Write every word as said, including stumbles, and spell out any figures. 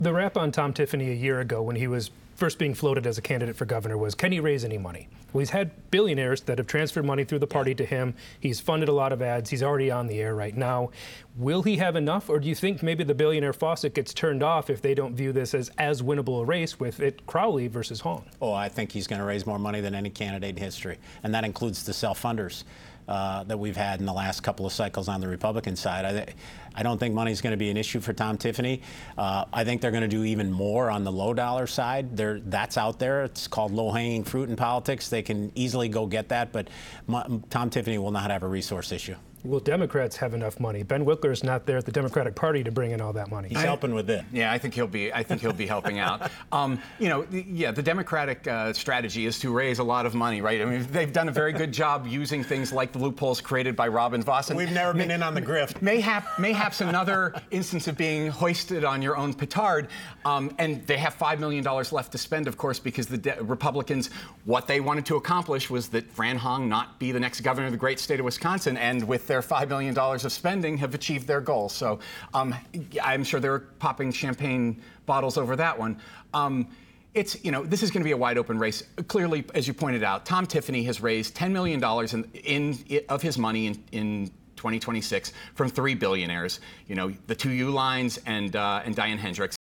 The rap on Tom Tiffany a year ago when he was first being floated as a candidate for governor was, can he raise any money? Well, he's had billionaires that have transferred money through the party to him. He's funded a lot of ads. He's already on the air right now. Will he have enough, or do you think maybe the billionaire faucet gets turned off if they don't view this as as winnable a race with it Crowley versus Hong? Oh, I think he's going to raise more money than any candidate in history, and that includes the self-funders uh, that we've had in the last couple of cycles on the Republican side. I, I don't think money is going to be an issue for Tom Tiffany. Uh, I think they're going to do even more on the low-dollar side. They're, that's out there. It's called low-hanging fruit in politics. They can easily go get that, but Tom Tiffany will not have a resource issue. Will Democrats have enough money? Ben Wickler's not there at the Democratic Party to bring in all that money. He's I, helping with it. Yeah, I think he'll be. I think he'll be helping out. Um, you know, the, yeah, the Democratic uh, strategy is to raise a lot of money, right? I mean, they've done a very good job using things like the loopholes created by Robin Voss. And We've never been may, in on the grift. Mayhap, mayhaps another instance of being hoisted on your own petard. Um, and they have five million dollars left to spend, of course, because the De Republicans, what they wanted to accomplish was that Fran Hong not be the next governor of the great state of Wisconsin, and with their five million dollars of spending have achieved their goal. So um, I'm sure they're popping champagne bottles over that one. Um, it's, you know, this is going to be a wide open race. Clearly, as you pointed out, Tom Tiffany has raised ten million dollars in, in, of his money in, in twenty twenty-six from three billionaires, you know, the two Uihleins and, uh, and Diane Hendricks.